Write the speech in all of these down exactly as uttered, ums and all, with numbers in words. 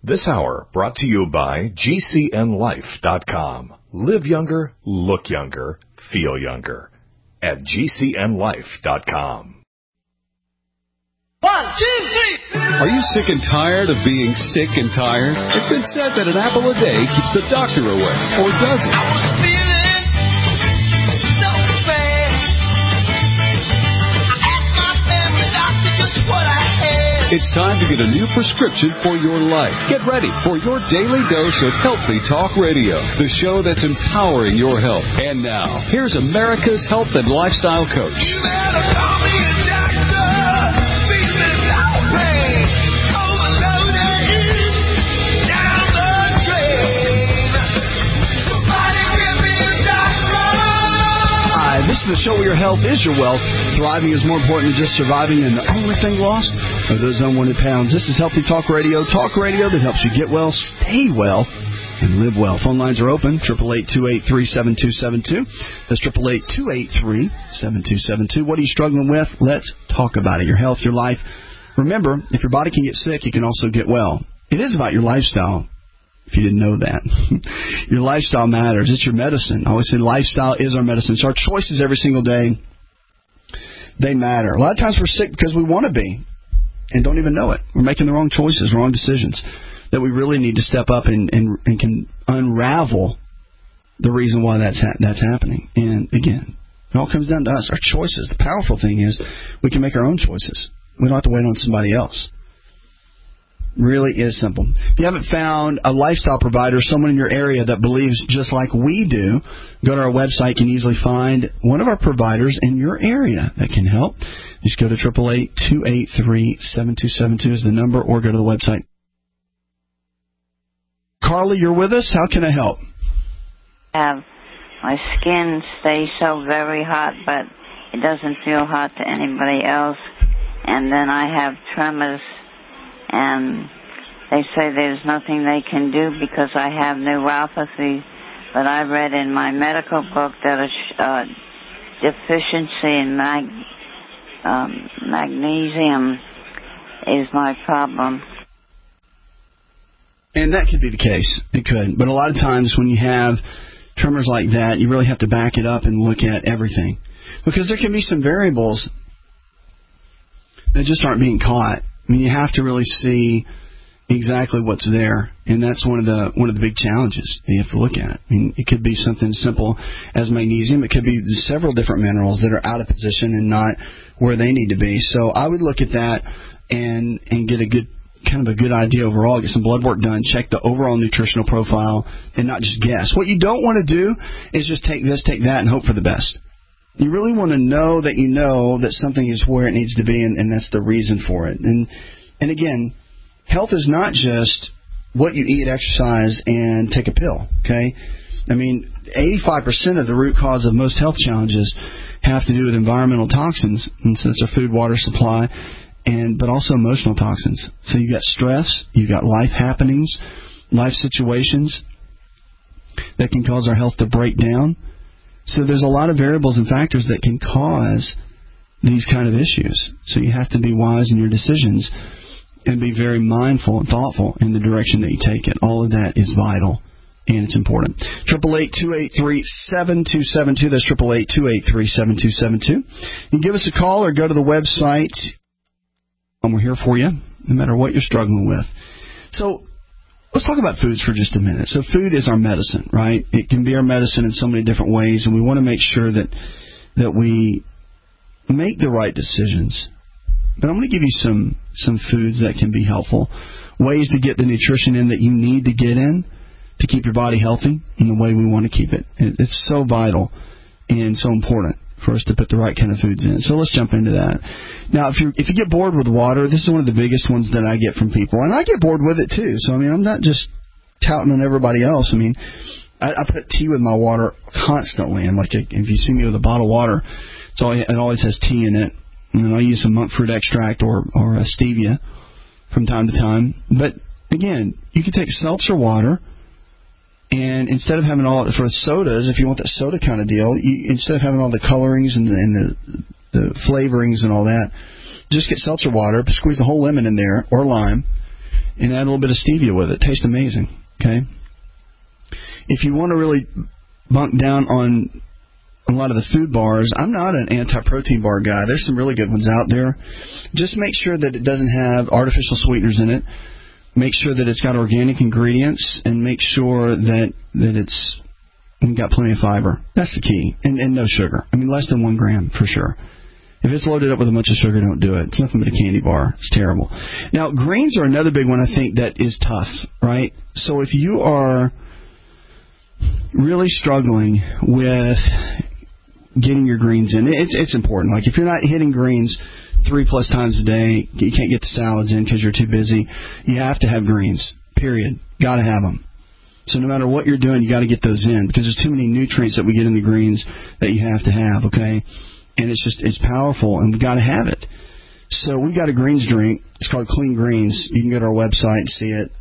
This hour brought to you by G C N life dot com. Live younger, look younger, feel younger at G C N life dot com. One, two, three. Are you sick and tired of being sick and tired? It's been said that an apple a day keeps the doctor away, or does it? I was feeling so bad. I asked my family doctor just what I had. It's time to get a new prescription for your life. Get ready for your daily dose of Healthy Talk Radio, the show that's empowering your health. And now, here's America's health and lifestyle coach. You better call me a doctor. Feeling no pain. Overloaded. Down the drain. Somebody give me a doctor. Hi, this is the show where your health is your wealth. Thriving is more important than just surviving, and the only thing lost are those unwanted pounds. This is Healthy Talk Radio, talk radio that helps you get well, stay well, and live well. Phone lines are open, eight eight eight, two eight three, seven two seven two. That's eight eight eight, two eight three, seven two seven two. What are you struggling with? Let's talk about it. Your health, your life. Remember, if your body can get sick, you can also get well. It is about your lifestyle, if you didn't know that. Your lifestyle matters. It's your medicine. I always say lifestyle is our medicine. So our choices every single day, they matter. A lot of times we're sick because we want to be and don't even know it. We're making the wrong choices, wrong decisions, that we really need to step up and, and, and can unravel the reason why that's ha- that's happening. And again, it all comes down to us, our choices. The powerful thing is we can make our own choices. We don't have to wait on somebody else. Really is simple. If you haven't found a lifestyle provider, someone in your area that believes just like we do, go to our website. You can easily find one of our providers in your area that can help. Just go to eight eight eight, two eight three, seven two seven two is the number, or go to the website. Carly, you're with us. How can I help? Have my skin stays so very hot, but it doesn't feel hot to anybody else. And then I have tremors. And they say there's nothing they can do because I have neuropathy. But I read in my medical book that a uh, deficiency in mag, um, magnesium is my problem. And that could be the case. It could. But a lot of times when you have tremors like that, you really have to back it up and look at everything. Because there can be some variables that just aren't being caught. I mean, you have to really see exactly what's there, and that's one of the one of the big challenges that you have to look at. I mean, it could be something simple as magnesium. It could be several different minerals that are out of position and not where they need to be. So I would look at that and and get a good kind of a good idea overall. Get some blood work done. Check the overall nutritional profile and not just guess. What you don't want to do is just take this, take that, and hope for the best. You really want to know that you know that something is where it needs to be, and, and that's the reason for it. And and again, health is not just what you eat, exercise, and take a pill, okay? I mean, eighty-five percent of the root cause of most health challenges have to do with environmental toxins, and so it's our food, water supply, and but also emotional toxins. So you got stress, you got life happenings, life situations that can cause our health to break down. So there's a lot of variables and factors that can cause these kind of issues. So you have to be wise in your decisions and be very mindful and thoughtful in the direction that you take it. All of that is vital, and it's important. eight eight eight, two eight three, seven two seven two. That's eight eight eight, two eight three, seven two seven two. You can give us a call or go to the website, and we're here for you, no matter what you're struggling with. So let's talk about foods for just a minute. So food is our medicine, right? It can be our medicine in so many different ways, and we want to make sure that that we make the right decisions. But I'm going to give you some, some foods that can be helpful, ways to get the nutrition in that you need to get in to keep your body healthy in the way we want to keep it. It's so vital and so important for us to put the right kind of foods in. So let's jump into that. Now, if you if you get bored with water, this is one of the biggest ones that I get from people. And I get bored with it, too. So, I mean, I'm not just touting on everybody else. I mean, I, I put tea with my water constantly. And, like, if you see me with a bottle of water, it's always, it always has tea in it. And then I'll use some monk fruit extract or, or a stevia from time to time. But, again, you can take seltzer water, and instead of having all, for sodas, if you want that soda kind of deal, you, instead of having all the colorings and the, and the the flavorings and all that, just get seltzer water, squeeze a whole lemon in there, or lime, and add a little bit of stevia with it. Tastes amazing. Okay. If you want to really bunk down on a lot of the food bars, I'm not an anti-protein bar guy. There's some really good ones out there. Just make sure that it doesn't have artificial sweeteners in it. Make sure that it's got organic ingredients, and make sure that that it's got plenty of fiber. That's the key, and, and no sugar. I mean, less than one gram for sure. If it's loaded up with a bunch of sugar, don't do it. It's nothing but a candy bar. It's terrible. Now, greens are another big one I think that is tough, right? So if you are really struggling with getting your greens in, it's it's important. Like if you're not hitting greens three plus times a day, you can't get the salads in because you're too busy, you have to have greens, period. Got to have them. So no matter what you're doing, you got to get those in because there's too many nutrients that we get in the greens that you have to have, okay? And it's just, it's powerful, and we've got to have it. So we've got a greens drink. It's called Clean Greens. You can go to our website and see it.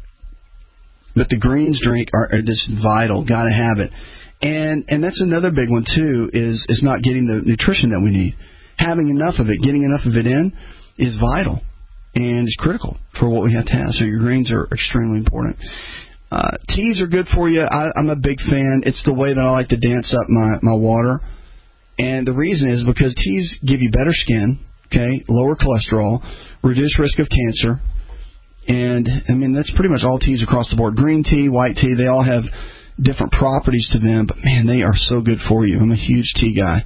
But the greens drink are, are just vital. Got to have it. And and that's another big one, too, is, is not getting the nutrition that we need. Having enough of it, getting enough of it in is vital and is critical for what we have to have. So your greens are extremely important. Uh, teas are good for you. I, I'm a big fan. It's the way that I like to dance up my, my water. And the reason is because teas give you better skin, okay, lower cholesterol, reduce risk of cancer, and, I mean, that's pretty much all teas across the board. Green tea, white tea, they all have different properties to them, but, man, they are so good for you. I'm a huge tea guy.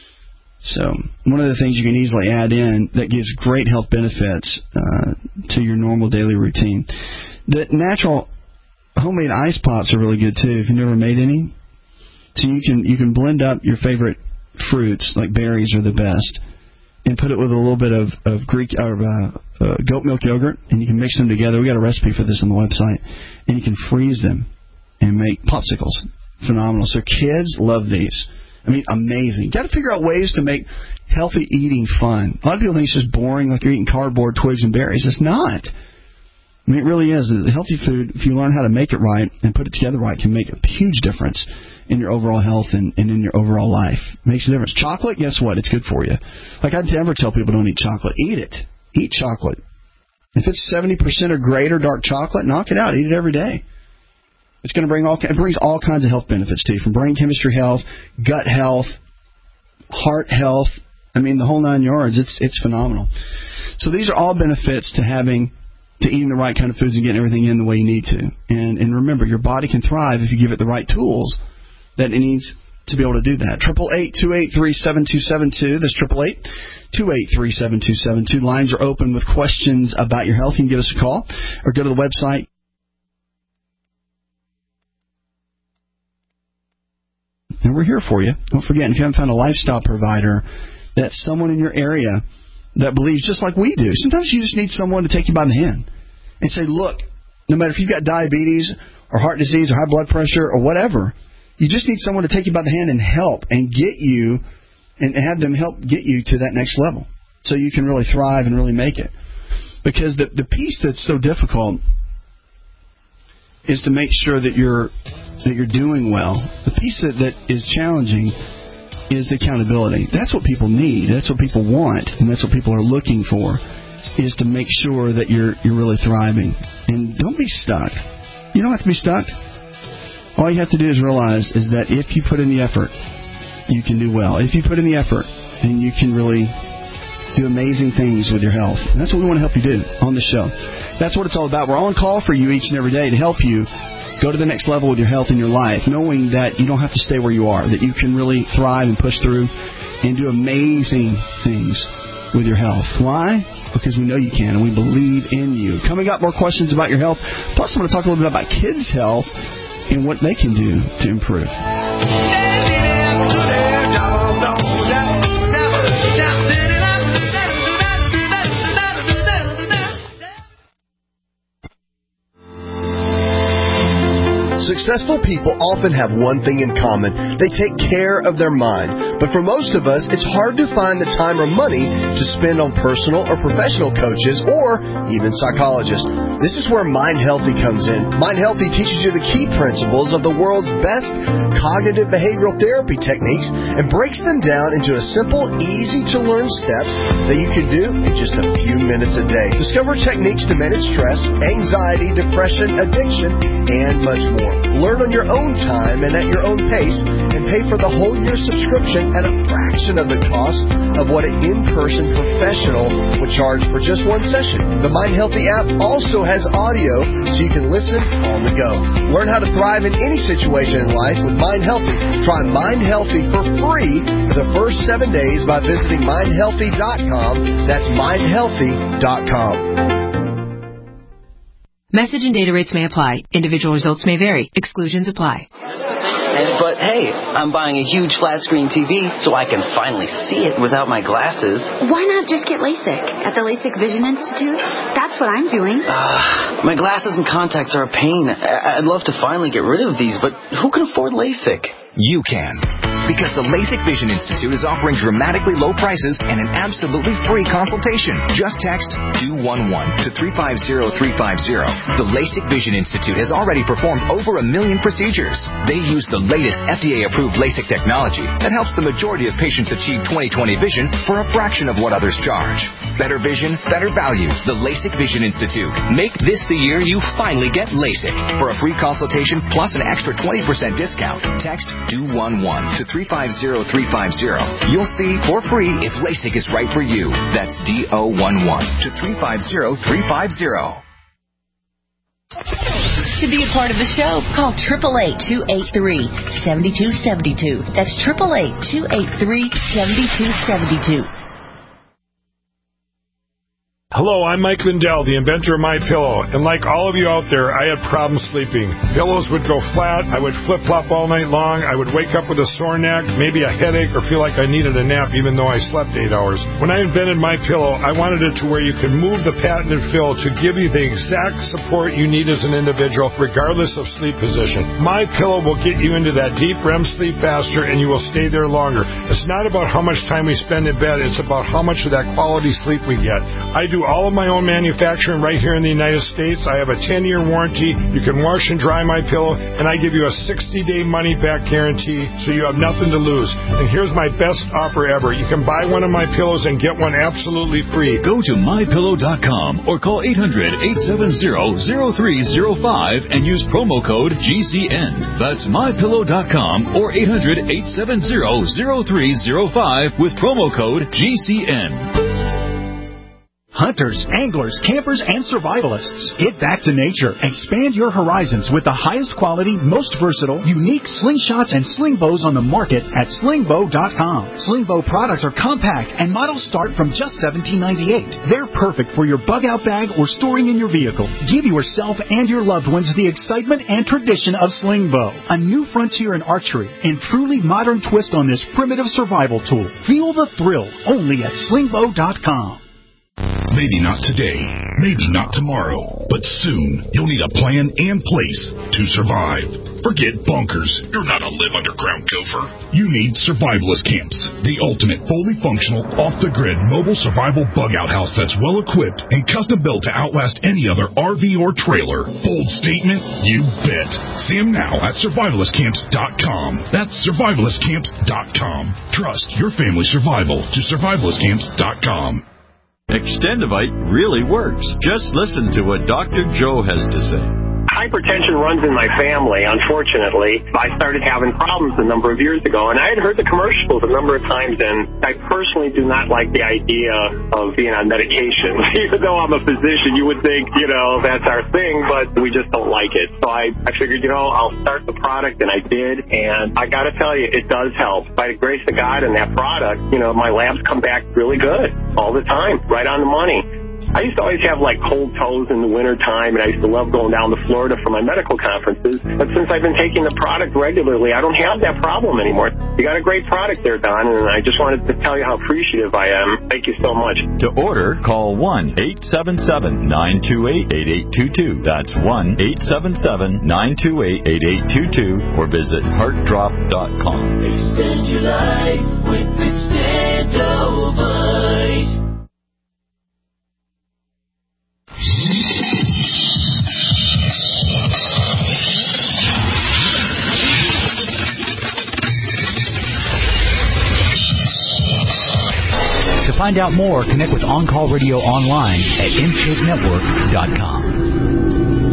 So one of the things you can easily add in that gives great health benefits uh, to your normal daily routine. The natural homemade ice pops are really good, too, if you've never made any. So you can you can blend up your favorite fruits, like berries are the best, and put it with a little bit of, of Greek or uh, uh, goat milk yogurt, and you can mix them together. We got a recipe for this on the website, and you can freeze them and make popsicles. Phenomenal. So kids love these. I mean, amazing. Got to figure out ways to make healthy eating fun. A lot of people think it's just boring, like you're eating cardboard, twigs, and berries. It's not. I mean, it really is. The healthy food, if you learn how to make it right and put it together right, can make a huge difference in your overall health and, and in your overall life. It makes a difference. Chocolate, guess what? It's good for you. Like I never tell people don't eat chocolate. Eat it. Eat chocolate. If it's seventy percent or greater dark chocolate, knock it out. Eat it every day. It's going to bring all it brings all kinds of health benefits to you, from brain chemistry health, gut health, heart health. I mean, the whole nine yards. It's it's phenomenal. So these are all benefits to having to eating the right kind of foods and getting everything in the way you need to. And and remember, your body can thrive if you give it the right tools that it needs to be able to do that. Triple eight two eight three seven two seven two. That's triple eight two eight three seven two seven two. Lines are open with questions about your health. You can give us a call or go to the website. And we're here for you. Don't forget, if you haven't found a lifestyle provider, that's someone in your area that believes just like we do. Sometimes you just need someone to take you by the hand and say, look, no matter if you've got diabetes or heart disease or high blood pressure or whatever, you just need someone to take you by the hand and help and get you and have them help get you to that next level so you can really thrive and really make it. Because the the piece that's so difficult is to make sure that you're that you're doing well. The piece that, that is challenging is the accountability. That's what people need. That's what people want, and that's what people are looking for, is to make sure that you're you're really thriving. And don't be stuck. You don't have to be stuck. All you have to do is realize is that if you put in the effort, you can do well. If you put in the effort, then you can really do amazing things with your health. And that's what we want to help you do on the show. That's what it's all about. We're on call for you each and every day to help you go to the next level with your health and your life, knowing that you don't have to stay where you are, that you can really thrive and push through and do amazing things with your health. Why? Because we know you can, and we believe in you. Coming up, more questions about your health. Plus, I'm going to talk a little bit about kids' health and what they can do to improve. Successful people often have one thing in common. They take care of their mind. But for most of us, it's hard to find the time or money to spend on personal or professional coaches or even psychologists. This is where Mind Healthy comes in. Mind Healthy teaches you the key principles of the world's best cognitive behavioral therapy techniques and breaks them down into a simple, easy-to-learn steps that you can do in just a few minutes a day. Discover techniques to manage stress, anxiety, depression, addiction, and much more. Learn on your own time and at your own pace, and pay for the whole year subscription at a fraction of the cost of what an in-person professional would charge for just one session. The Mind Healthy app also has audio so you can listen on the go. Learn how to thrive in any situation in life with Mind Healthy. Try Mind Healthy for free for the first seven days by visiting mind healthy dot com. That's mind healthy dot com. Message and data rates may apply. Individual results may vary. Exclusions apply. But hey, I'm buying a huge flat-screen T V so I can finally see it without my glasses. Why not just get LASIK at the LASIK Vision Institute? That's what I'm doing. Uh, my glasses and contacts are a pain. I'd love to finally get rid of these, but who can afford LASIK? You can. Because the LASIK Vision Institute is offering dramatically low prices and an absolutely free consultation. Just text two one one to three five zero three five zero. The LASIK Vision Institute has already performed over a million procedures. They use the latest F D A-approved LASIK technology that helps the majority of patients achieve twenty twenty vision for a fraction of what others charge. Better vision, better value. The LASIK Vision Institute. Make this the year you finally get LASIK. For a free consultation plus an extra twenty percent discount, text two one one to three five zero three five zero. You'll see for free if LASIK is right for you. That's D O one one to three five zero three five zero. To be a part of the show, call eight eight eight, two eight three, seven two seven two. That's eight eight eight, two eight three, seven two seven two. Hello, I'm Mike Lindell, the inventor of MyPillow, and like all of you out there, I had problems sleeping. Pillows would go flat, I would flip-flop all night long, I would wake up with a sore neck, maybe a headache, or feel like I needed a nap even though I slept eight hours. When I invented MyPillow, I wanted it to where you could move the patented fill to give you the exact support you need as an individual, regardless of sleep position. MyPillow will get you into that deep R E M sleep faster, and you will stay there longer. It's not about how much time we spend in bed, it's about how much of that quality sleep we get. I do all of my own manufacturing right here in the United States. I have a ten-year warranty. You can wash and dry MyPillow, and I give you a sixty-day money-back guarantee, so you have nothing to lose. And here's my best offer ever. You can buy one of my pillows and get one absolutely free. Go to my pillow dot com or call eight hundred, eight seven zero, zero three zero five and use promo code G C N. That's my pillow dot com or eight hundred, eight seven zero, zero three zero five with promo code G C N. Hunters, anglers, campers, and survivalists. Get back to nature. Expand your horizons with the highest quality, most versatile, unique slingshots and sling bows on the market at sling bow dot com. Sling bow products are compact and models start from just seventeen ninety-eight. They're perfect for your bug out bag or storing in your vehicle. Give yourself and your loved ones the excitement and tradition of sling bow. A new frontier in archery and truly modern twist on this primitive survival tool. Feel the thrill only at sling bow dot com. Maybe not today, maybe not tomorrow, but soon you'll need a plan and place to survive. Forget bunkers. You're not a live underground gopher. You need Survivalist Camps, the ultimate fully functional, off-the-grid mobile survival bug-out house that's well-equipped and custom-built to outlast any other R V or trailer. Bold statement? You bet. See them now at survivalist camps dot com. That's survivalist camps dot com. Trust your family's survival to survivalist camps dot com. Extendivite really works. Just listen to what Doctor Joe has to say. Hypertension runs in my family, unfortunately. I started having problems a number of years ago, and I had heard the commercials a number of times, and I personally do not like the idea of being on medication. Even though I'm a physician, you would think, you know, that's our thing, but we just don't like it. So I, I figured, you know, I'll start the product, and I did, and I got to tell you, it does help. By the grace of God and that product, you know, my labs come back really good all the time, right on the money. I used to always have like cold toes in the wintertime, and I used to love going down to Florida for my medical conferences. But since I've been taking the product regularly, I don't have that problem anymore. You got a great product there, Don, and I just wanted to tell you how appreciative I am. Thank you so much. To order, call one eight seven seven, nine two eight, eight eight two two. That's one eight seven seven, nine two eight, eight eight two two, or visit heart drop dot com. Extend your life with Extendovite. To find out more, connect with On Call Radio online at intake network dot com.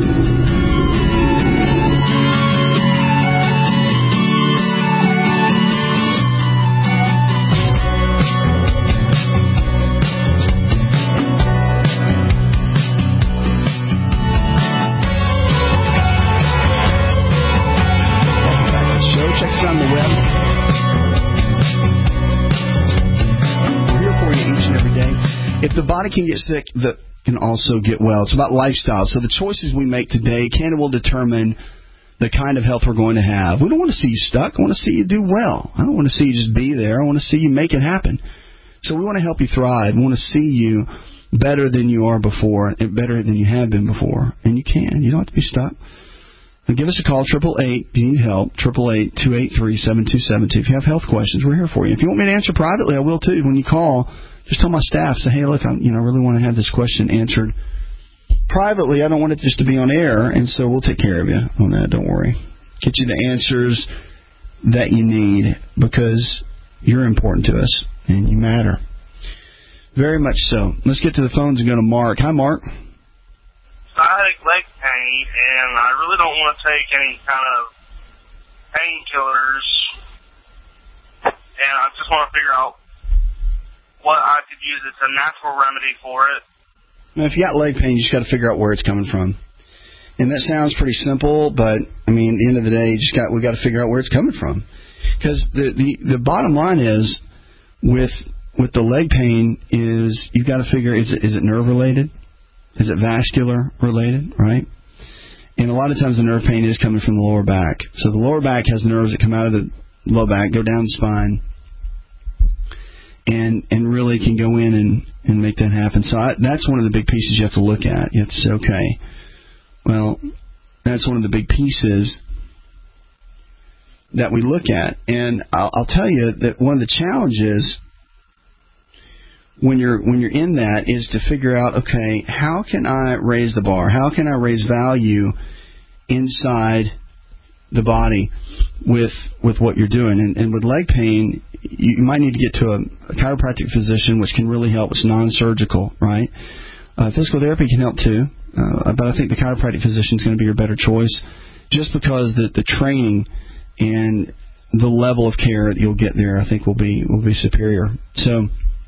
If the body can get sick, the can also get well. It's about lifestyle. So the choices we make today can and will determine the kind of health we're going to have. We don't want to see you stuck. I want to see you do well. I don't want to see you just be there. I want to see you make it happen. So we want to help you thrive. We want to see you better than you are before, and better than you have been before. And you can. You don't have to be stuck. Now give us a call, eight eight eight, if you need help, eight eight eight, two eight three, seven two seven two. If you have health questions, we're here for you. If you want me to answer privately, I will too. When you call, just tell my staff, say, hey, look, I you know, really want to have this question answered privately. I don't want it just to be on air, and so we'll take care of you on that. Don't worry. Get you the answers that you need, because you're important to us, and you matter. Very much so. Let's get to the phones and go to Mark. Hi, Mark. Sciatic leg pain, and I really don't want to take any kind of painkillers, and I just want to figure out what I could use. It's a natural remedy for it. Now, if you got leg pain, you just got to figure out where it's coming from. And that sounds pretty simple, but I mean, at the end of the day, you just got we got to figure out where it's coming from. Because the, the the bottom line is, with with the leg pain, is you've got to figure, is it is it nerve related? Is it vascular related, right? And a lot of times the nerve pain is coming from the lower back. So the lower back has nerves that come out of the low back, go down the spine, and and really can go in and, and make that happen. So I, that's one of the big pieces you have to look at. You have to say, okay, well, that's one of the big pieces that we look at. And I'll, I'll tell you that one of the challenges when you're when you're in that is to figure out, okay, how can I raise the bar? How can I raise value inside the body with with what you're doing? And, and with leg pain, you, you might need to get to a, a chiropractic physician, which can really help. It's non-surgical, right? Uh, physical therapy can help too, uh, but I think the chiropractic physician is going to be your better choice, just because the the training and the level of care that you'll get there, I think, will be will be superior. So,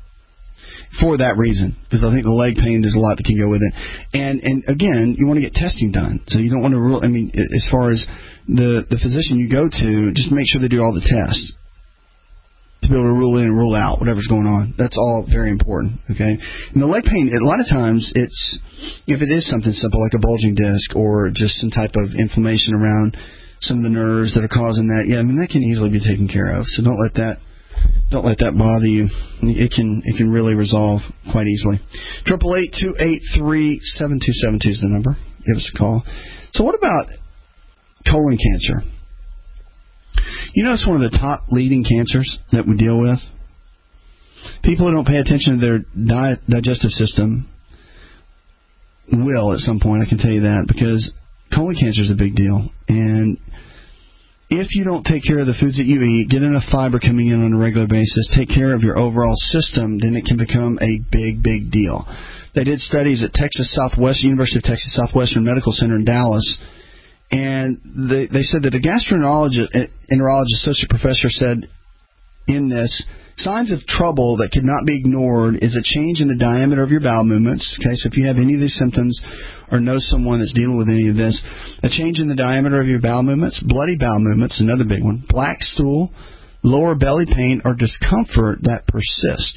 for that reason, because I think the leg pain, there's a lot that can go with it. And and again, you want to get testing done. So you don't want to rule, I mean, as far as the, the physician you go to, just make sure they do all the tests to be able to rule in and rule out whatever's going on. That's all very important, okay? And the leg pain, a lot of times, it's, if it is something simple like a bulging disc or just some type of inflammation around some of the nerves that are causing that, yeah, I mean, that can easily be taken care of. So don't let that Don't let that bother you. It can it can really resolve quite easily. Triple eight two eight three seven two seven two is the number. Give us a call. So what about colon cancer? You know, it's one of the top leading cancers that we deal with. People who don't pay attention to their diet, digestive system will at some point. I can tell you that, because colon cancer is a big deal. And if you don't take care of the foods that you eat, get enough fiber coming in on a regular basis, take care of your overall system, then it can become a big, big deal. They did studies at Texas Southwestern, University of Texas Southwestern Medical Center in Dallas, and they, they said that a gastroenterologist, enterologist associate professor said in this, signs of trouble that could not be ignored is a change in the diameter of your bowel movements. Okay, so if you have any of these symptoms or know someone that's dealing with any of this, a change in the diameter of your bowel movements, bloody bowel movements, another big one, black stool, lower belly pain, or discomfort that persist.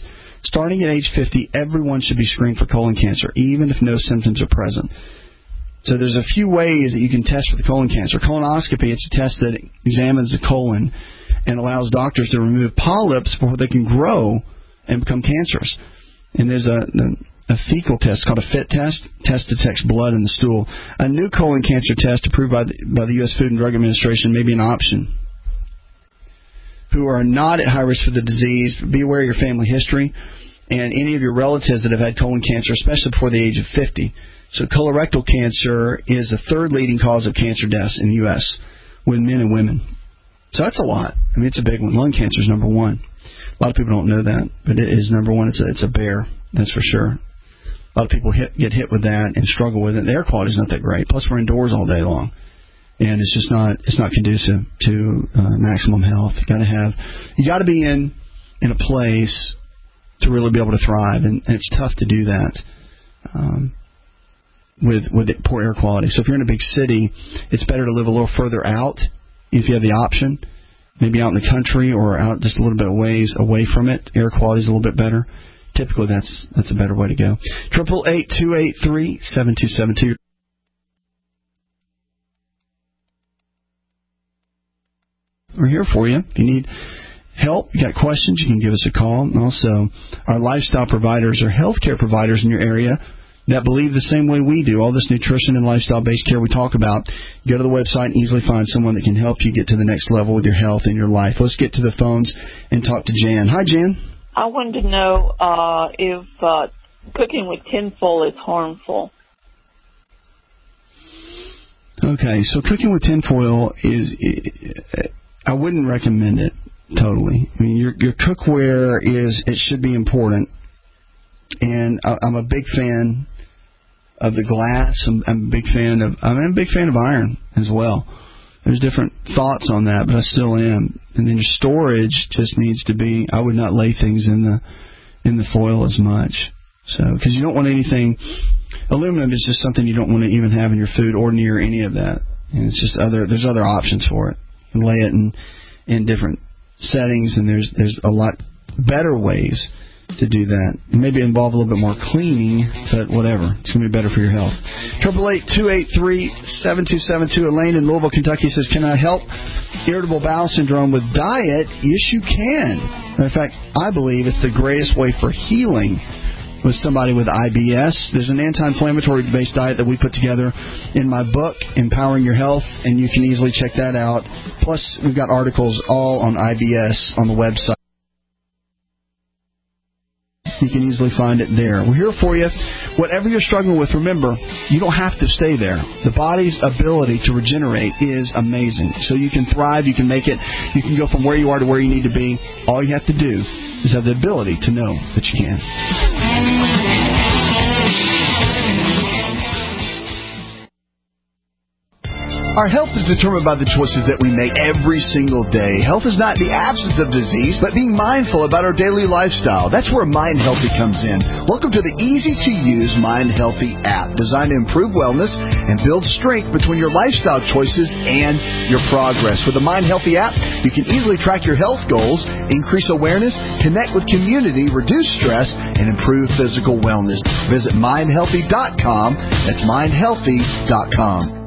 Starting at age fifty, everyone should be screened for colon cancer, even if no symptoms are present. So there's a few ways that you can test for the colon cancer. Colonoscopy, it's a test that examines the colon and allows doctors to remove polyps before they can grow and become cancerous. And there's a, a fecal test called a FIT test. Test detects blood in the stool. A new colon cancer test approved by the, by the U S Food and Drug Administration may be an option. Who are not at high risk for the disease, be aware of your family history and any of your relatives that have had colon cancer, especially before the age of fifty. So colorectal cancer is the third leading cause of cancer deaths in the U S with men and women. So that's a lot. I mean, it's a big one. Lung cancer is number one. A lot of people don't know that, but it is number one. It's a, it's a bear, that's for sure. A lot of people hit, get hit with that and struggle with it. The air quality is not that great. Plus, we're indoors all day long, and it's just not it's not conducive to uh, maximum health. You got to have you got to be in in a place to really be able to thrive, and, and it's tough to do that. Um, with with poor air quality. So if you're in a big city, it's better to live a little further out if you have the option, maybe out in the country or out just a little bit of ways away from it. Air quality is a little bit better. Typically, that's that's a better way to go. Triple eight two eight three seven two seven two. We're here for you. If you need help, you got questions, you can give us a call. And also, our lifestyle providers or healthcare providers in your area that believe the same way we do. All this nutrition and lifestyle-based care we talk about, go to the website and easily find someone that can help you get to the next level with your health and your life. Let's get to the phones and talk to Jan. Hi, Jan. I wanted to know uh, if uh, cooking with tinfoil is harmful. Okay, so cooking with tinfoil is, I wouldn't recommend it totally. I mean, your, your cookware is, it should be important. And I, I'm a big fan of the glass. I'm, I'm a big fan of I'm a big fan of iron as well. There's different thoughts on that, but I still am. And then your storage just needs to be. I would not lay things in the in the foil as much. So because you don't want anything. Aluminum is just something you don't want to even have in your food or near any of that. And it's just other. There's other options for it. You can lay it in in different settings, and there's there's a lot better ways to do that. Maybe involve a little bit more cleaning, but whatever. It's going to be better for your health. Triple eight two eight three seven two seven two. Elaine in Louisville, Kentucky says, "Can I help irritable bowel syndrome with diet?" Yes, you can. Matter of fact, I believe it's the greatest way for healing with somebody with I B S. There's an anti-inflammatory based diet that we put together in my book, Empowering Your Health, and you can easily check that out. Plus, we've got articles all on I B S on the website. You can easily find it there. We're here for you. Whatever you're struggling with, remember, you don't have to stay there. The body's ability to regenerate is amazing. So you can thrive, you can make it, you can go from where you are to where you need to be. All you have to do is have the ability to know that you can. Our health is determined by the choices that we make every single day. Health is not the absence of disease, but being mindful about our daily lifestyle. That's where Mind Healthy comes in. Welcome to the easy-to-use Mind Healthy app, designed to improve wellness and build strength between your lifestyle choices and your progress. With the Mind Healthy app, you can easily track your health goals, increase awareness, connect with community, reduce stress, and improve physical wellness. Visit mind healthy dot com. That's mind healthy dot com.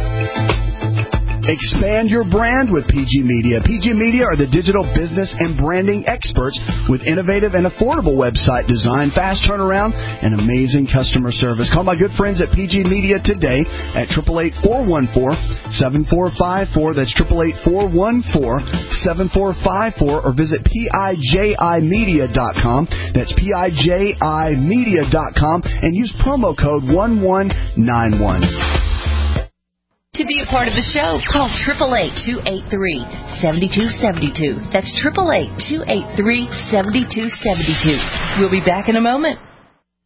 Expand your brand with P G Media. P G Media are the digital business and branding experts with innovative and affordable website design, fast turnaround, and amazing customer service. Call my good friends at P G Media today at eight eight eight, four one four, seven four five four. That's eight eight eight, four one four, seven four five four. Or visit P I J I media dot com. That's P I J I media dot com. And use promo code one one nine one. To be a part of the show, call eight eight eight, two eight three, seven two seven two. That's eight eight eight, two eight three, seven two seven two. We'll be back in a moment.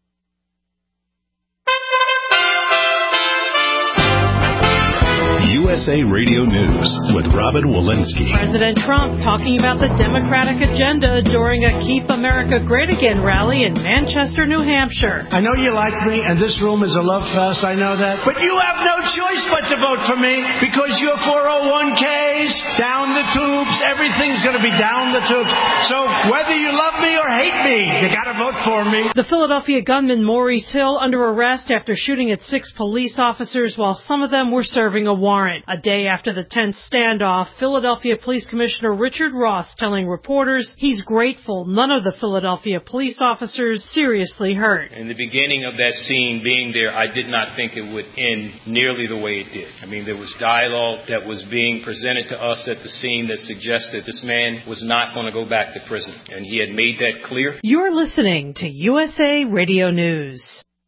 U S S A Radio News with Robin Walensky. President Trump talking about the Democratic agenda during a Keep America Great Again rally in Manchester, New Hampshire. I know you like me, and this room is a love fest, I know that. But you have no choice but to vote for me, because your four oh one k's, down the tubes, everything's going to be down the tubes. So whether you love me or hate me, you got to vote for me. The Philadelphia gunman Maurice Hill under arrest after shooting at six police officers while some of them were serving a warrant. A day after the tense standoff, Philadelphia Police Commissioner Richard Ross telling reporters he's grateful none of the Philadelphia police officers seriously hurt. In the beginning of that scene, being there, I did not think it would end nearly the way it did. I mean, there was dialogue that was being presented to us at the scene that suggested this man was not going to go back to prison, and he had made that clear. You're listening to U S A Radio News.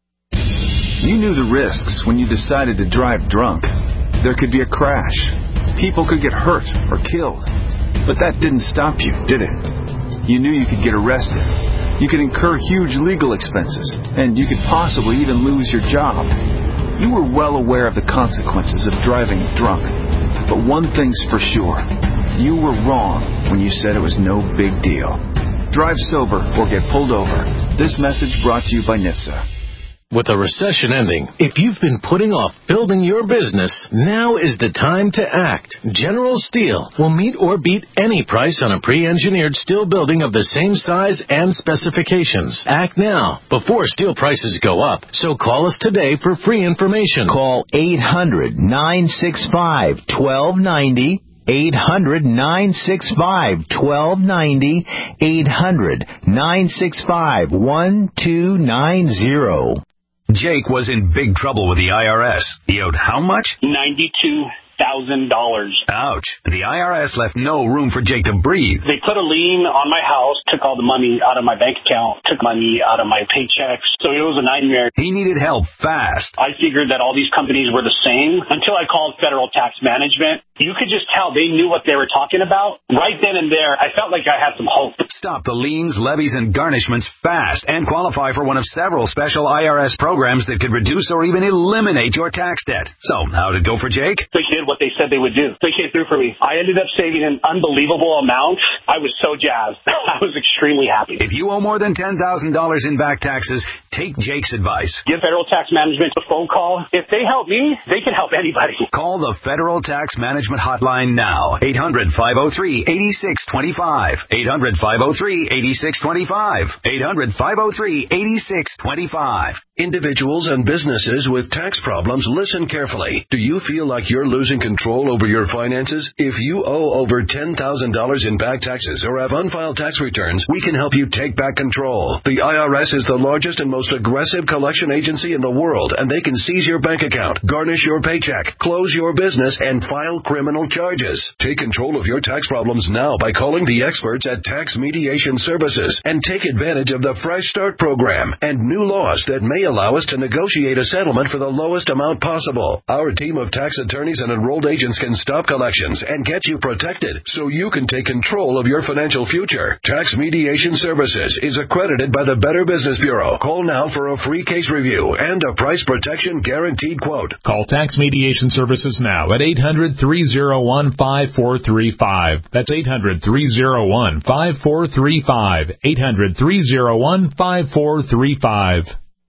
You knew the risks when you decided to drive drunk. There could be a crash. People could get hurt or killed. But that didn't stop you, did it? You knew you could get arrested. You could incur huge legal expenses. And you could possibly even lose your job. You were well aware of the consequences of driving drunk. But one thing's for sure. You were wrong when you said it was no big deal. Drive sober or get pulled over. This message brought to you by N H T S A. With a recession ending, if you've been putting off building your business, now is the time to act. General Steel will meet or beat any price on a pre-engineered steel building of the same size and specifications. Act now, before steel prices go up. So call us today for free information. Call eight hundred, nine six five, one two nine zero. eight hundred, nine six five, one two nine zero. eight hundred, nine six five, one two nine zero. Jake was in big trouble with the I R S. He owed how much? ninety-two thousand dollars. Ouch. The I R S left no room for Jake to breathe. They put a lien on my house, took all the money out of my bank account, took money out of my paychecks. So it was a nightmare. He needed help fast. I figured that all these companies were the same until I called Federal Tax Management. You could just tell they knew what they were talking about. Right then and there, I felt like I had some hope. Stop the liens, levies, and garnishments fast and qualify for one of several special I R S programs that could reduce or even eliminate your tax debt. So, how did it go for Jake? They did what they said they would do. They came through for me. I ended up saving an unbelievable amount. I was so jazzed. I was extremely happy. If you owe more than ten thousand dollars in back taxes, take Jake's advice. Give Federal Tax Management a phone call. If they help me, they can help anybody. Call the Federal Tax Management Hotline now. eight hundred, five oh three, eight six two five. eight hundred, five oh three, eight six two five. eight hundred, five oh three, eight six two five. Individuals and businesses with tax problems, listen carefully. Do you feel like you're losing control over your finances? If you owe over ten thousand dollars in back taxes or have unfiled tax returns, we can help you take back control. The I R S is the largest and most aggressive collection agency in the world, and they can seize your bank account, garnish your paycheck, close your business, and file criminal charges. Take control of your tax problems now by calling the experts at Tax Mediation Services and take advantage of the Fresh Start program and new laws that may allow us to negotiate a settlement for the lowest amount possible. Our team of tax attorneys and enrolled agents can stop collections and get you protected so you can take control of your financial future. Tax Mediation Services is accredited by the Better Business Bureau. Call now for a free case review and a price protection guaranteed quote. Call Tax Mediation Services now at eight hundred, three oh one, five four three five. That's eight hundred, three oh one, five four three five. eight hundred, three oh one, five four three five.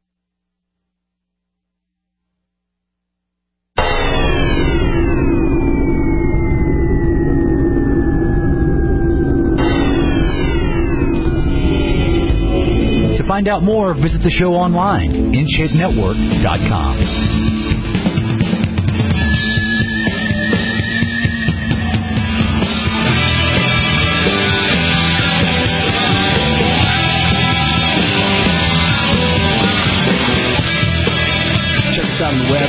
To find out more, visit the show online, in shape network dot com. Check us out on the web.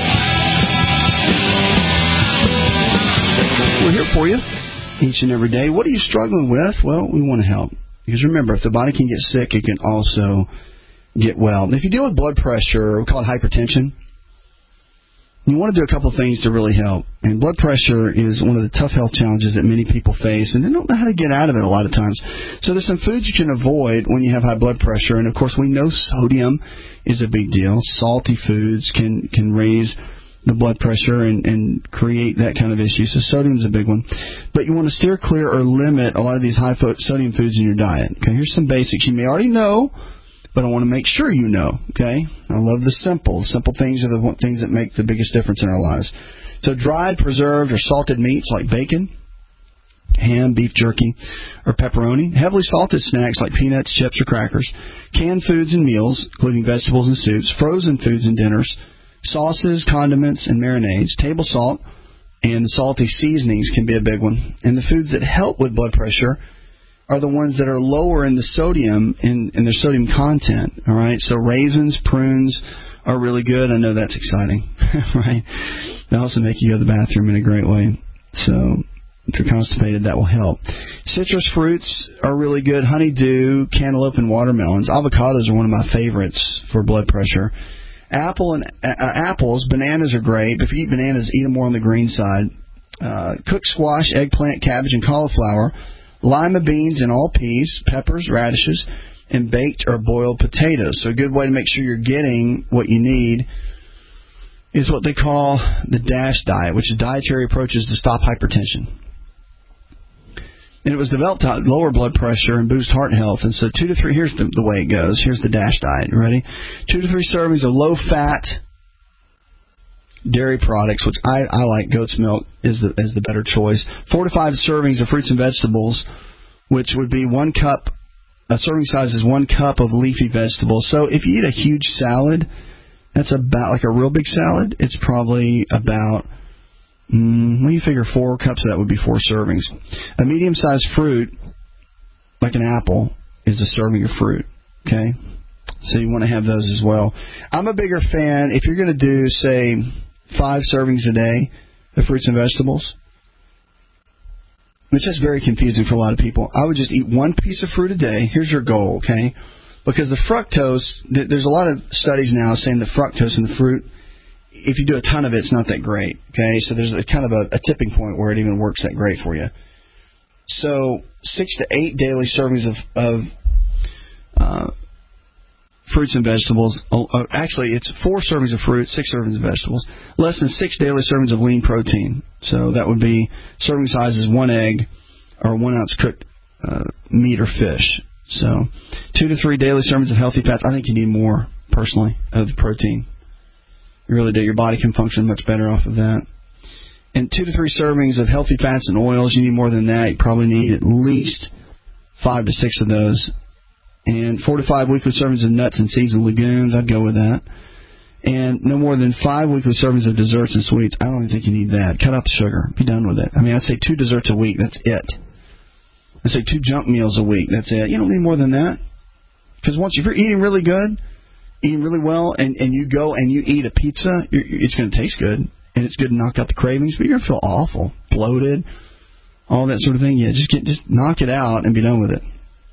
We're here for you each and every day. What are you struggling with? Well, we want to help. Because remember, if the body can get sick, it can also get well. If you deal with blood pressure, we call it hypertension, you want to do a couple of things to really help. And blood pressure is one of the tough health challenges that many people face, and they don't know how to get out of it a lot of times. So there's some foods you can avoid when you have high blood pressure. And, of course, we know sodium is a big deal. Salty foods can, can raise the blood pressure and, and create that kind of issue. So sodium's a big one. But you want to steer clear or limit a lot of these high fo- sodium foods in your diet. Okay, here's some basics you may already know, but I want to make sure you know. Okay, I love the simple. Simple things are the things that make the biggest difference in our lives. So dried, preserved, or salted meats like bacon, ham, beef jerky, or pepperoni. Heavily salted snacks like peanuts, chips, or crackers. Canned foods and meals, including vegetables and soups. Frozen foods and dinners. Sauces, condiments, and marinades. Table salt and the salty seasonings can be a big one. And the foods that help with blood pressure are the ones that are lower in the sodium, in, in their sodium content. All right, so raisins, prunes are really good. I know that's exciting, right? They also make you go to the bathroom in a great way. So if you're constipated, that will help. Citrus fruits are really good. Honeydew, cantaloupe, and watermelons. Avocados are one of my favorites for blood pressure. Apple and uh, apples, bananas are great. But if you eat bananas, eat them more on the green side. Uh, cooked squash, eggplant, cabbage, and cauliflower. Lima beans and all peas, peppers, radishes, and baked or boiled potatoes. So a good way to make sure you're getting what you need is what they call the DASH diet, which is dietary approaches to stop hypertension. And it was developed to lower blood pressure and boost heart health. And so two to three, here's the, the way it goes. Here's the DASH diet. You ready? Two to three servings of low-fat dairy products, which I, I like. Goat's milk is the is the better choice. Four to five servings of fruits and vegetables, which would be one cup. A serving size is one cup of leafy vegetables. So if you eat a huge salad, that's about like a real big salad. It's probably about... Mm, well, you figure four cups of that would be four servings. A medium-sized fruit, like an apple, is a serving of fruit. Okay? So you want to have those as well. I'm a bigger fan, if you're going to do, say, five servings a day of fruits and vegetables, which is very confusing for a lot of people, I would just eat one piece of fruit a day. Here's your goal, okay? Because the fructose, there's a lot of studies now saying the fructose in the fruit, if you do a ton of it, it's not that great. Okay, so there's a kind of a, a tipping point where it even works that great for you. So six to eight daily servings of, of uh, fruits and vegetables. Oh, uh, actually, it's four servings of fruit, six servings of vegetables. Less than six daily servings of lean protein. So that would be serving size is one egg or one ounce cooked uh, meat or fish. So two to three daily servings of healthy fats. I think you need more, personally, of the protein. You really do. Your body can function much better off of that. And two to three servings of healthy fats and oils. You need more than that. You probably need at least five to six of those. And four to five weekly servings of nuts and seeds and legumes. I'd go with that. And no more than five weekly servings of desserts and sweets. I don't even think you need that. Cut out the sugar. Be done with it. I mean, I'd say two desserts a week. That's it. I'd say two junk meals a week. That's it. You don't need more than that. Because once if you're eating really good, eating really well, and, and you go and you eat a pizza, you're, it's going to taste good, and it's good to knock out the cravings, but you're going to feel awful, bloated, all that sort of thing. Yeah, just get just knock it out and be done with it.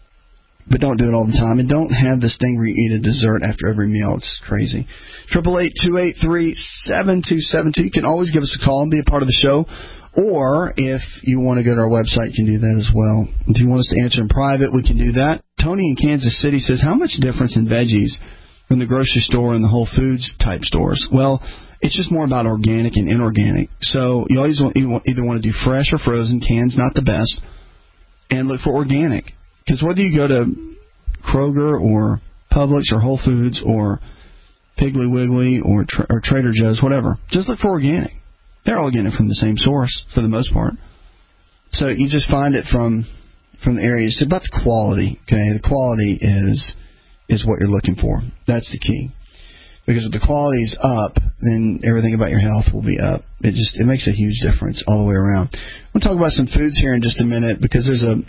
But don't do it all the time, and don't have this thing where you eat a dessert after every meal. It's crazy. Triple eight two eight three seven two seven two. You can always give us a call and be a part of the show, or if you want to go to our website, you can do that as well. If you want us to answer in private, we can do that. Tony in Kansas City says, how much difference in veggies from the grocery store and the Whole Foods type stores? Well, it's just more about organic and inorganic. So you always want, you either want to do fresh or frozen. Canned not the best. And look for organic. Because whether you go to Kroger or Publix or Whole Foods or Piggly Wiggly or, Tra- or Trader Joe's, whatever, just look for organic. They're all getting it from the same source for the most part. So you just find it from from the area. It's about the quality. Okay, the quality is... is what you're looking for. That's the key. Because if the quality is up, then everything about your health will be up. It just it makes a huge difference all the way around. We'll talk about some foods here in just a minute, because there's a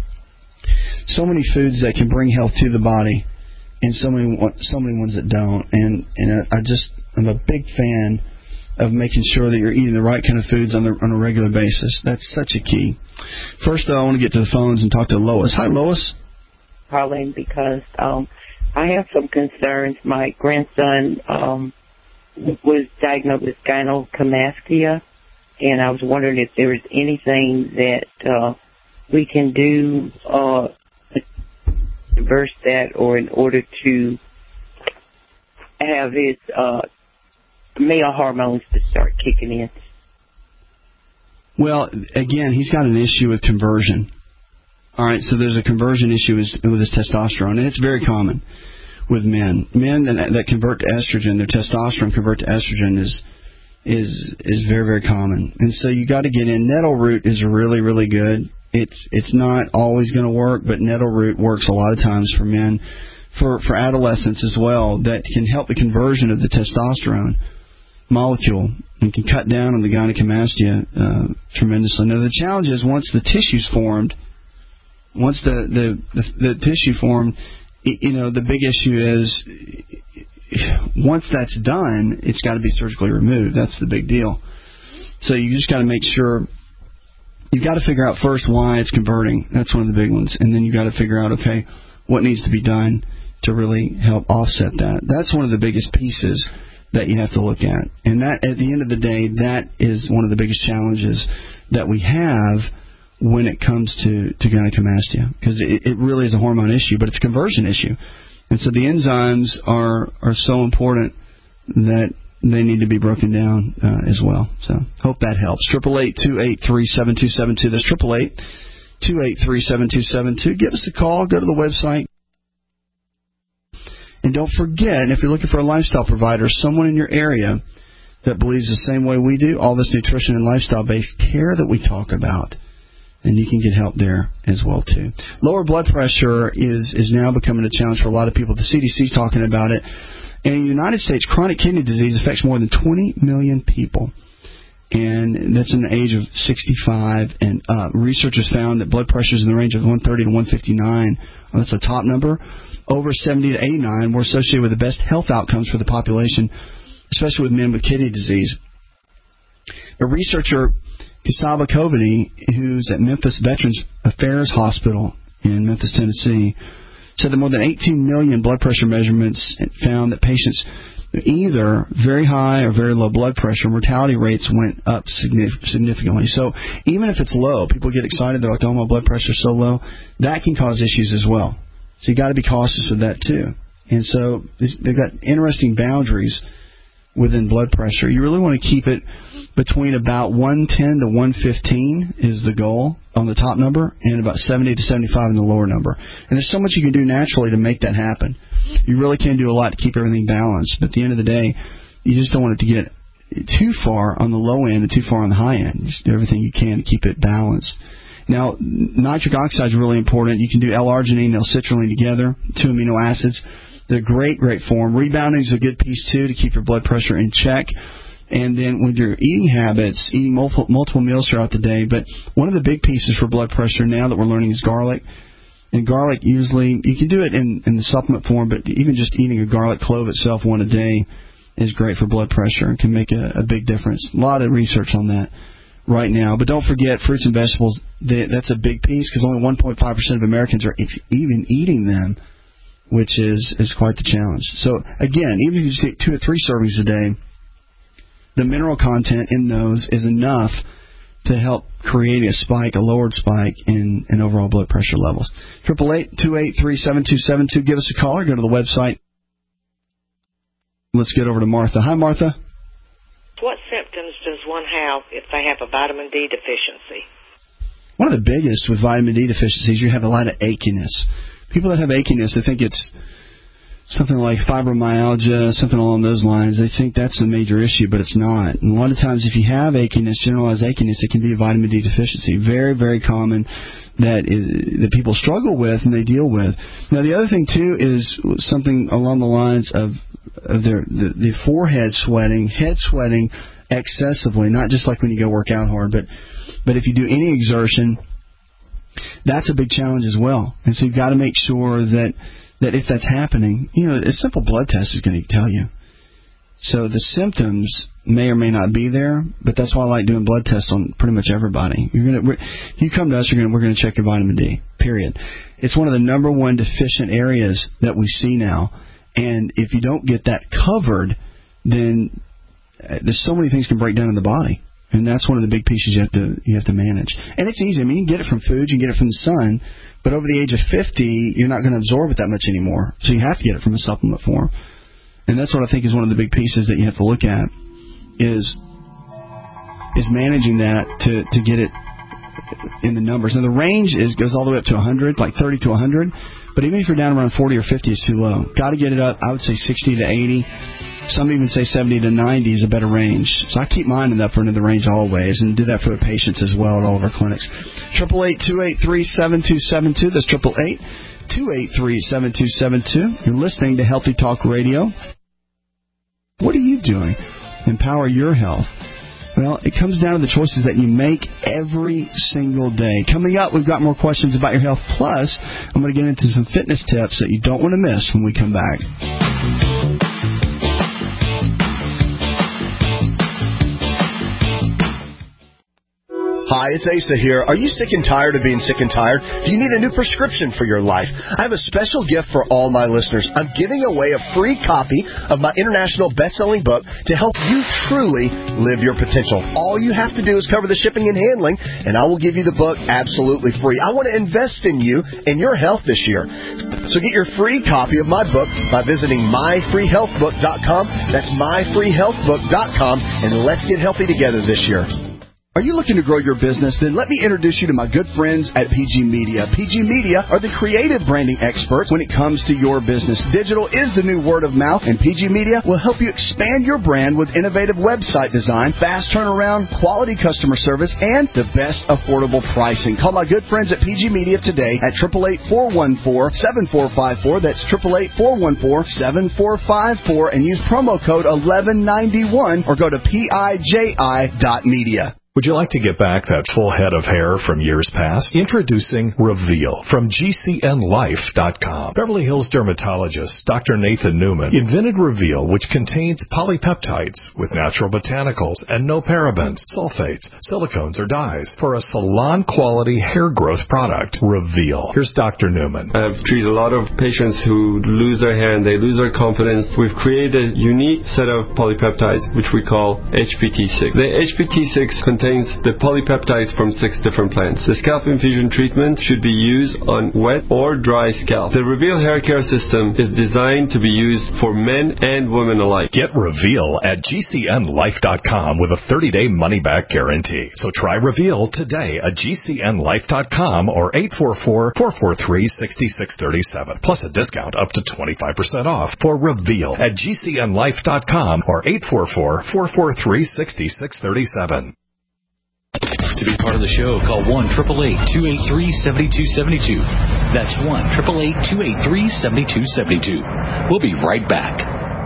so many foods that can bring health to the body, and so many so many ones that don't. And and I just I'm a big fan of making sure that you're eating the right kind of foods on the on a regular basis. That's such a key. First, though, I want to get to the phones and talk to Lois. Hi, Lois. Calling because um. I have some concerns. My grandson um, was diagnosed with gynecomastia, and I was wondering if there was anything that uh, we can do uh, to reverse that, or in order to have his uh, male hormones to start kicking in? Well, again, he's got an issue with conversion. All right, so there's a conversion issue with his testosterone, and it's very common with men. Men that, that convert to estrogen, their testosterone convert to estrogen is is is very, very common. And so you got to get in. Nettle root is really, really good. It's it's not always going to work, but nettle root works a lot of times for men, for, for adolescents as well, that can help the conversion of the testosterone molecule and can cut down on the gynecomastia uh, tremendously. Now, the challenge is once the tissue's formed, once the, the, the, the tissue formed, you know, the big issue is once that's done, it's got to be surgically removed. That's the big deal. So you just got to make sure, you've got to figure out first why it's converting. That's one of the big ones. And then you've got to figure out, okay, what needs to be done to really help offset that. That's one of the biggest pieces that you have to look at. And that, at the end of the day, that is one of the biggest challenges that we have when it comes to, to gynecomastia, because it, it really is a hormone issue, but it's a conversion issue. And so the enzymes are, are so important that they need to be broken down uh, as well. So hope that helps. eight eight eight, two eight three, seven two seven two. That's eight eight eight, two eight three, seven two seven two. Give us a call. Go to the website. And don't forget, if you're looking for a lifestyle provider, someone in your area that believes the same way we do, all this nutrition and lifestyle-based care that we talk about, and you can get help there as well, too. Lower blood pressure is, is now becoming a challenge for a lot of people. The C D C is talking about it. And in the United States, chronic kidney disease affects more than twenty million people. And that's in the age of sixty-five and up. Researchers found that blood pressures in the range of one thirty to one fifty-nine, well, that's a top number, over seventy to eighty-nine, were associated with the best health outcomes for the population, especially with men with kidney disease. A researcher, Kisaba Kovany, who's at Memphis Veterans Affairs Hospital in Memphis, Tennessee, said that more than eighteen million blood pressure measurements found that patients either very high or very low blood pressure, mortality rates went up significantly. So even if it's low, people get excited. They're like, oh, my blood pressure's so low. That can cause issues as well. So you got to be cautious with that too. And so they've got interesting boundaries within blood pressure. You really want to keep it between about one ten to one fifteen is the goal on the top number, and about seventy to seventy-five in the lower number. And there's so much you can do naturally to make that happen. You really can do a lot to keep everything balanced, but at the end of the day, you just don't want it to get too far on the low end and too far on the high end. Just do everything you can to keep it balanced. Now, nitric oxide is really important. You can do L-arginine and L-citrulline together, two amino acids. They're great, great form. Rebounding is a good piece, too, to keep your blood pressure in check. And then with your eating habits, eating multiple, multiple meals throughout the day. But one of the big pieces for blood pressure now that we're learning is garlic. And garlic usually, you can do it in, in the supplement form, but even just eating a garlic clove itself one a day is great for blood pressure and can make a, a big difference. A lot of research on that right now. But don't forget, fruits and vegetables, they, that's a big piece because only one point five percent of Americans are even eating them, which is, is quite the challenge. So, again, even if you just eat two or three servings a day, the mineral content in those is enough to help create a spike, a lowered spike in, in overall blood pressure levels. eight eight eight, two eight three, seven two seven two. Give us a call or go to the website. Let's get over to Martha. Hi, Martha. What symptoms does one have if they have a vitamin D deficiency? One of the biggest with vitamin D deficiencies, you have a lot of achiness. People that have achiness, they think it's something like fibromyalgia, something along those lines. They think that's a major issue, but it's not. And a lot of times if you have achiness, generalized achiness, it can be a vitamin D deficiency. Very, very common that is, that people struggle with and they deal with. Now, the other thing, too, is something along the lines of, of their the, the forehead sweating, head sweating excessively, not just like when you go work out hard, but, but if you do any exertion, that's a big challenge as well. And so you've got to make sure that that if that's happening, you know, a simple blood test is going to tell you. So the symptoms may or may not be there, but that's why I like doing blood tests on pretty much everybody. You're gonna, we're, you come to us, you're gonna, we're going to check your vitamin D, period. It's one of the number one deficient areas that we see now. And if you don't get that covered, then there's so many things can break down in the body. And that's one of the big pieces you have to you have to manage. And it's easy. I mean, you can get it from food, you can get it from the sun, but over the age of fifty, you're not going to absorb it that much anymore. So you have to get it from a supplement form. And that's what I think is one of the big pieces that you have to look at. is is managing that to, to get it in the numbers. And the range is goes all the way up to one hundred, like thirty to one hundred. But even if you're down around forty or fifty, it's too low. Got to get it up, I would say sixty to eighty. Some even say seventy to ninety is a better range. So I keep mine in the upper end of the range always, and do that for the patients as well at all of our clinics. eight eight eight, two eight three, seven two seven two. That's eight eight eight, two eight three, seven two seven two. You're listening to Healthy Talk Radio. What are you doing? Empower your health. Well, it comes down to the choices that you make every single day. Coming up, we've got more questions about your health. Plus, I'm going to get into some fitness tips that you don't want to miss when we come back. Hi, it's Asa here. Are you sick and tired of being sick and tired? Do you need a new prescription for your life? I have a special gift for all my listeners. I'm giving away a free copy of my international best-selling book to help you truly live your potential. All you have to do is cover the shipping and handling, and I will give you the book absolutely free. I want to invest in you and your health this year. So get your free copy of my book by visiting my free health book dot com. That's my free health book dot com, and let's get healthy together this year. Are you looking to grow your business? Then let me introduce you to my good friends at P G Media. P G Media are the creative branding experts when it comes to your business. Digital is the new word of mouth, and P G Media will help you expand your brand with innovative website design, fast turnaround, quality customer service, and the best affordable pricing. Call my good friends at P G Media today at eight eight eight, four one four, seven four five four. That's eight eight eight, four one four, seven four five four, and use promo code eleven ninety-one or go to P I J I dot media. Would you like to get back that full head of hair from years past? Introducing Reveal from G C N life dot com. Beverly Hills dermatologist Doctor Nathan Newman invented Reveal, which contains polypeptides with natural botanicals and no parabens, sulfates, silicones, or dyes for a salon-quality hair growth product. Reveal. Here's Doctor Newman. I've treated a lot of patients who lose their hair and they lose their confidence. We've created a unique set of polypeptides, which we call H P T six. The H P T six contains the polypeptides from six different plants. The scalp infusion treatment should be used on wet or dry scalp. The Reveal hair care system is designed to be used for men and women alike. Get Reveal at G C N life dot com with a thirty-day money-back guarantee. So try Reveal today at G C N life dot com or eight four four, four four three, six six three seven. Plus a discount up to twenty-five percent off for Reveal at G C N life dot com or eight four four, four four three, six six three seven. To be part of the show, call one eight eight eight, two eight three, seven two seven two. That's one eight eight eight, two eight three, seven two seven two. We'll be right back.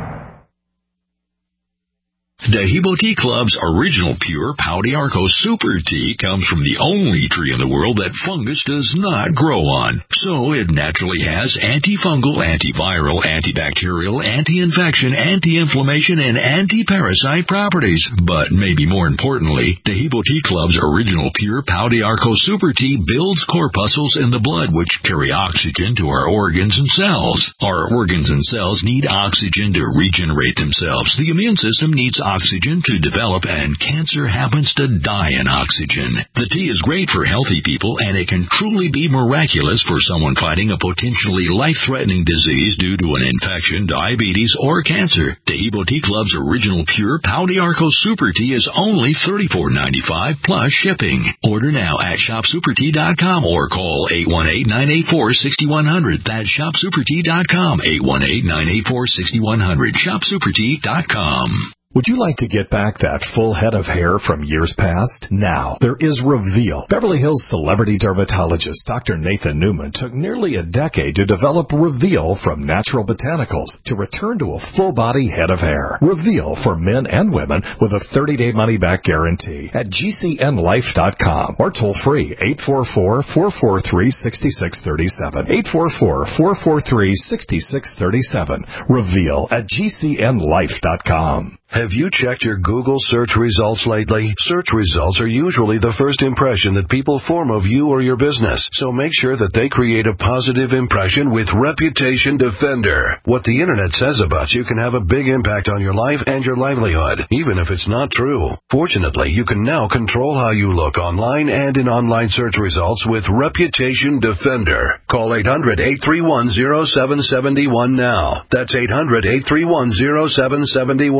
Dehibo Tea Club's original pure Pau d'Arco Super Tea comes from the only tree in the world that fungus does not grow on. So it naturally has antifungal, antiviral, antibacterial, anti-infection, anti-inflammation, and anti-parasite properties. But maybe more importantly, Dehibo Tea Club's original pure Pau d'Arco Super Tea builds corpuscles in the blood which carry oxygen to our organs and cells. Our organs and cells need oxygen to regenerate themselves. The immune system needs oxygen oxygen to develop, and cancer happens to die in oxygen. The tea is great for healthy people, and it can truly be miraculous for someone fighting a potentially life-threatening disease due to an infection, diabetes, or cancer. Dehibo Tea Club's original pure Pau d'Arco Super Tea is only thirty-four dollars and ninety-five cents plus shipping. Order now at shop super tea dot com or call eight one eight, nine eight four, six one zero zero. That's shop super tea dot com, eight one eight, nine eight four, six one zero zero, shop super tea dot com. Would you like to get back that full head of hair from years past? Now, there is Reveal. Beverly Hills celebrity dermatologist Doctor Nathan Newman took nearly a decade to develop Reveal from natural botanicals to return to a full-body head of hair. Reveal for men and women with a thirty-day money-back guarantee at G C N life dot com or toll-free eight four four, four four three, six six three seven. eight four four, four four three, six six three seven. Reveal at G C N life dot com. Have you checked your Google search results lately? Search results are usually the first impression that people form of you or your business, so make sure that they create a positive impression with Reputation Defender. What the Internet says about you can have a big impact on your life and your livelihood, even if it's not true. Fortunately, you can now control how you look online and in online search results with Reputation Defender. Call eight hundred, eight three one, zero seven seven one now. That's eight hundred, eight three one, zero seven seven one.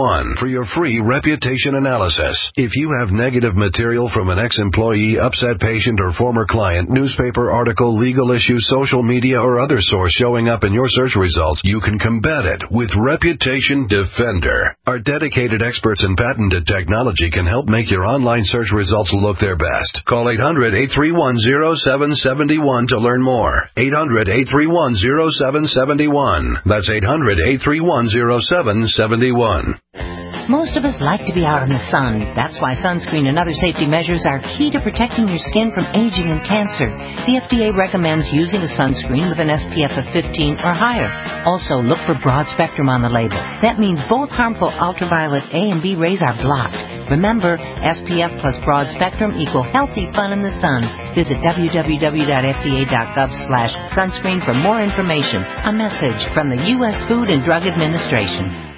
for your free reputation analysis. If you have negative material from an ex-employee, upset patient, or former client, newspaper article, legal issue, social media, or other source showing up in your search results, you can combat it with Reputation Defender. Our dedicated experts in patented technology can help make your online search results look their best. Call eight hundred, eight three one, zero seven seven one to learn more. eight hundred, eight three one, zero seven seven one. That's eight hundred, eight three one, zero seven seven one. Most of us like to be out in the sun. That's why sunscreen and other safety measures are key to protecting your skin from aging and cancer. The F D A recommends using a sunscreen with an S P F of fifteen or higher. Also, look for broad spectrum on the label. That means both harmful ultraviolet A and B rays are blocked. Remember, S P F plus broad spectrum equal healthy fun in the sun. Visit w w w dot f d a dot gov slash sunscreen for more information. A message from the U S Food and Drug Administration.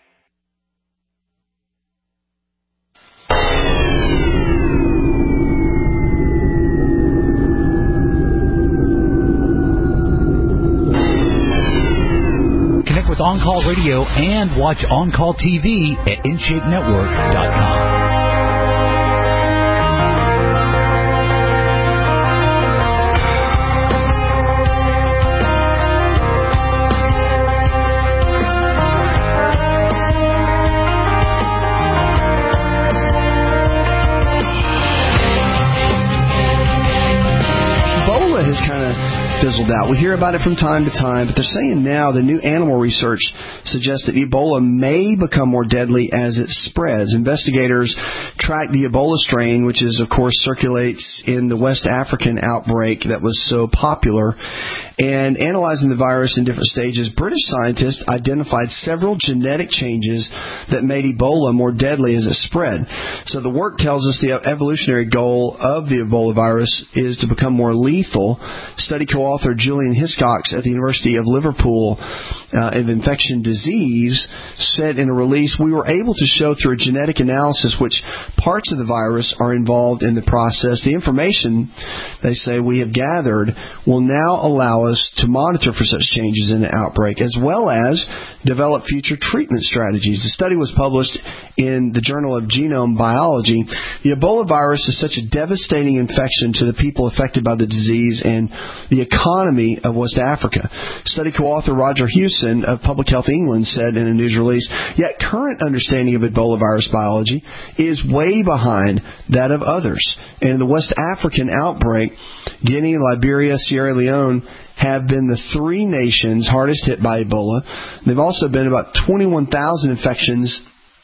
With On Call Radio and watch On Call T V at in shape network dot com. Ebola has kind of fizzled out. We hear about it from time to time, but they're saying now the new animal research suggests that Ebola may become more deadly as it spreads. Investigators track the Ebola strain, which is, of course, circulates in the West African outbreak that was so popular. And analyzing the virus in different stages, British scientists identified several genetic changes that made Ebola more deadly as it spread. So the work tells us the evolutionary goal of the Ebola virus is to become more lethal. Study co-author Julian Hiscox at the University of Liverpool uh, of Infection Disease said in a release, we were able to show through a genetic analysis which parts of the virus are involved in the process. The information, they say, we have gathered will now allow us to monitor for such changes in the outbreak, as well as develop future treatment strategies. The study was published in the Journal of Genome Biology. The Ebola virus is such a devastating infection to the people affected by the disease and the economy of West Africa. Study co-author Roger Hewson of Public Health England said in a news release, yet current understanding of Ebola virus biology is way behind that of others. And in the West African outbreak, Guinea, Liberia, Sierra Leone have been the three nations hardest hit by Ebola. There have also been about twenty-one thousand infections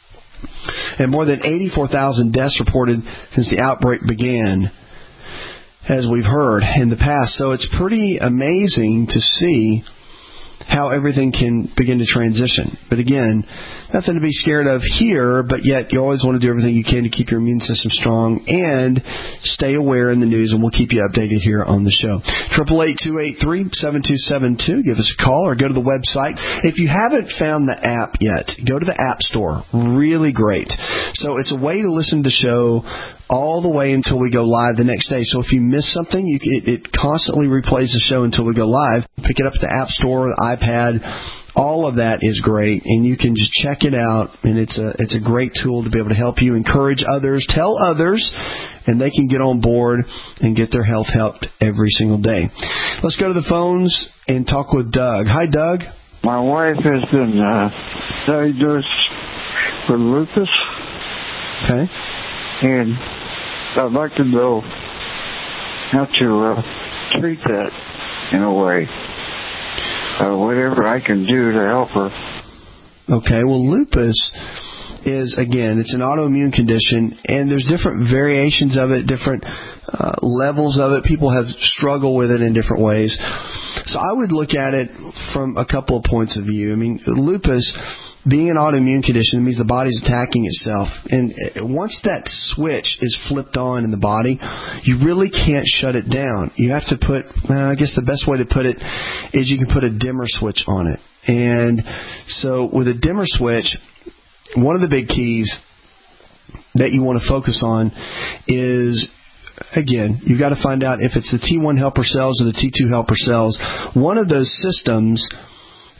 and more than eighty-four thousand deaths reported since the outbreak began, as we've heard in the past. So it's pretty amazing to see how everything can begin to transition. But again, nothing to be scared of here, but yet you always want to do everything you can to keep your immune system strong and stay aware in the news, and we'll keep you updated here on the show. eight eight eight, two eight three, seven two seven two. Give us a call or go to the website. If you haven't found the app yet, go to the App Store. Really great. So it's a way to listen to the show all the way until we go live the next day. So if you miss something, you, it, it constantly replays the show until we go live. Pick it up at the App Store, the iPad. All of that is great, and you can just check it out, and it's a it's a great tool to be able to help you, encourage others, tell others, and they can get on board and get their health helped every single day. Let's go to the phones and talk with Doug. Hi, Doug. My wife has been uh, diagnosed with lupus. Okay. And I'd like to know how to uh, treat that in a way. Uh, whatever I can do to help her. Okay, well, lupus is, again, it's an autoimmune condition, and there's different variations of it, different uh, levels of it. People have struggled with it in different ways. So I would look at it from a couple of points of view. I mean, lupus, being an autoimmune condition, means the body's attacking itself. And once that switch is flipped on in the body, you really can't shut it down. You have to put, well, I guess the best way to put it is you can put a dimmer switch on it. And so with a dimmer switch, one of the big keys that you want to focus on is, again, you've got to find out if it's the T one helper cells or the T two helper cells. One of those systems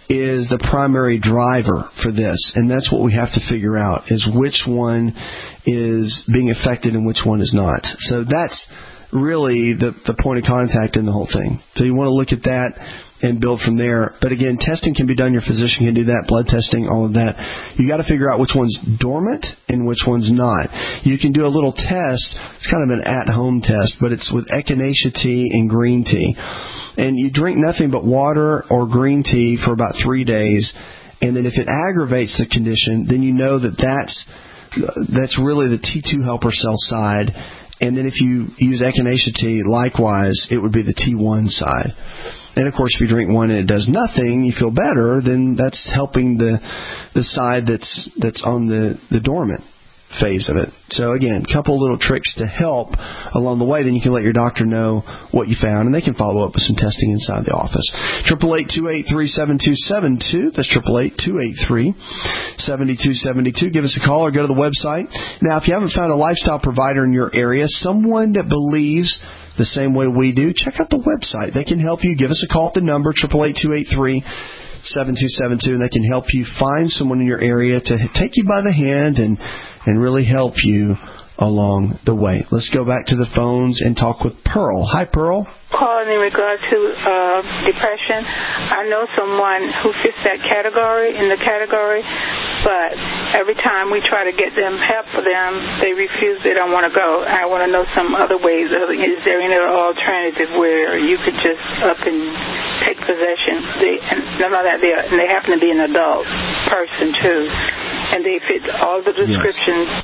is the primary driver for this, and that's what we have to figure out, is which one is being affected and which one is not. So that's really the, the point of contact in the whole thing. So you want to look at that and build from there. But again, testing can be done. Your physician can do that, blood testing, all of that. You got to figure out which one's dormant and which one's not. You can do a little test. It's kind of an at-home test, but it's with echinacea tea and green tea. And you drink nothing but water or green tea for about three days. And then if it aggravates the condition, then you know that that's, that's really the T two helper cell side. And then if you use echinacea tea, likewise, it would be the T one side. And, of course, if you drink one and it does nothing, you feel better, then that's helping the the side that's that's on the, the dormant phase of it. So, again, a couple little tricks to help along the way. Then you can let your doctor know what you found, and they can follow up with some testing inside the office. eight eight eight, two eight three, seven two seven two. That's eight eight eight, two eight three, seven two seven two. Give us a call or go to the website. Now, if you haven't found a lifestyle provider in your area, someone that believes the same way we do, check out the website. They can help you. Give us a call at the number, eight eight eight, two eight three, seven two seven two, and they can help you find someone in your area to take you by the hand and and really help you along the way. Let's go back to the phones and talk with Pearl. Hi, Pearl. Calling in regard to uh, depression. I know someone who fits that category, in the category, but every time we try to get them help for them, they refuse. They don't want to go. I want to know some other ways. Is there any other alternative where you could just up and take possession? They, and none of that. They, and they happen to be an adult person too, and they fit all the descriptions. Yes.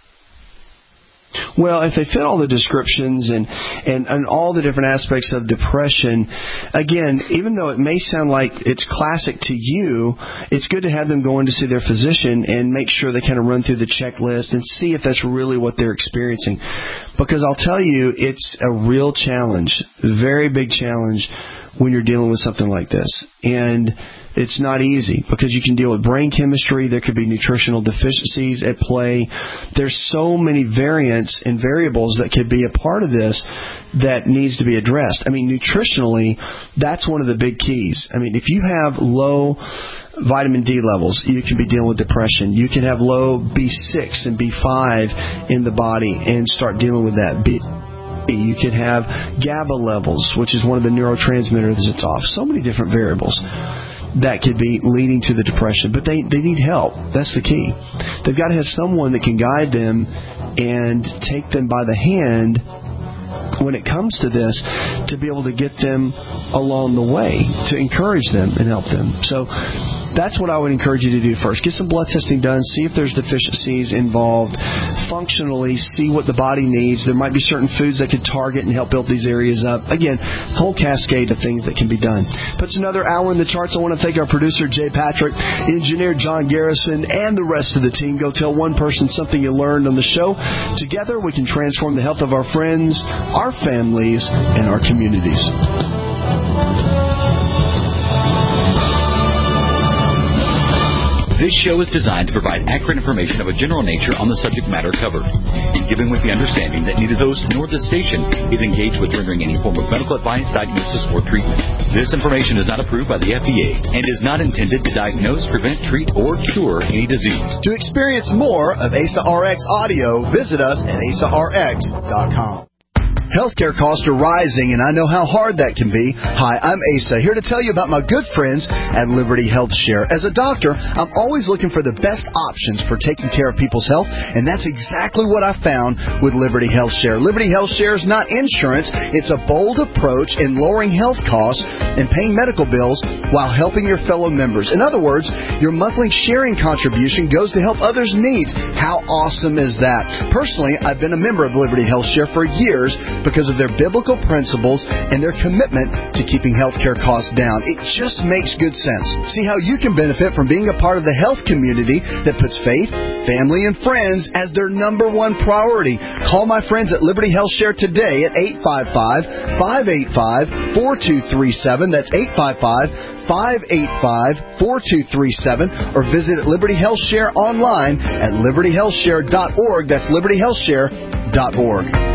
Well, if they fit all the descriptions and, and, and all the different aspects of depression, again, even though it may sound like it's classic to you, it's good to have them go in to see their physician and make sure they kind of run through the checklist and see if that's really what they're experiencing. Because I'll tell you, it's a real challenge, very big challenge when you're dealing with something like this. And it's not easy because you can deal with brain chemistry. There could be nutritional deficiencies at play. There's so many variants and variables that could be a part of this that needs to be addressed. I mean, nutritionally, that's one of the big keys. I mean, if you have low vitamin D levels, you can be dealing with depression. You can have low B six and B five in the body and start dealing with that. B- You could have GABA levels, which is one of the neurotransmitters that's off. So many different variables that could be leading to the depression. But they, they need help. That's the key. They've got to have someone that can guide them and take them by the hand when it comes to this to be able to get them along the way, to encourage them and help them. So that's what I would encourage you to do first. Get some blood testing done. See if there's deficiencies involved. Functionally, see what the body needs. There might be certain foods that could target and help build these areas up. Again, whole cascade of things that can be done. Puts another hour in the charts. I want to thank our producer, Jay Patrick, engineer John Garrison, and the rest of the team. Go tell one person something you learned on the show. Together, we can transform the health of our friends, our families, and our communities. This show is designed to provide accurate information of a general nature on the subject matter covered, given with the understanding that neither host nor the station is engaged with rendering any form of medical advice, diagnosis, or treatment. This information is not approved by the F D A and is not intended to diagnose, prevent, treat, or cure any disease. To experience more of A S A R X audio, visit us at A S A R X dot com. Healthcare costs are rising, and I know how hard that can be. Hi, I'm Asa, here to tell you about my good friends at Liberty Health Share. As a doctor, I'm always looking for the best options for taking care of people's health, and that's exactly what I found with Liberty Health Share. Liberty Health Share is not insurance. It's a bold approach in lowering health costs and paying medical bills while helping your fellow members. In other words, your monthly sharing contribution goes to help others' needs. How awesome is that? Personally, I've been a member of Liberty Health Share for years because of their biblical principles and their commitment to keeping healthcare costs down. It just makes good sense. See how you can benefit from being a part of the health community that puts faith, family, and friends as their number one priority. Call my friends at Liberty Health Share today at eight five five, five eight five, four two three seven. That's eight five five, five eight five, four two three seven, or visit Liberty Health Share online at liberty health share dot org. That's liberty health share dot org.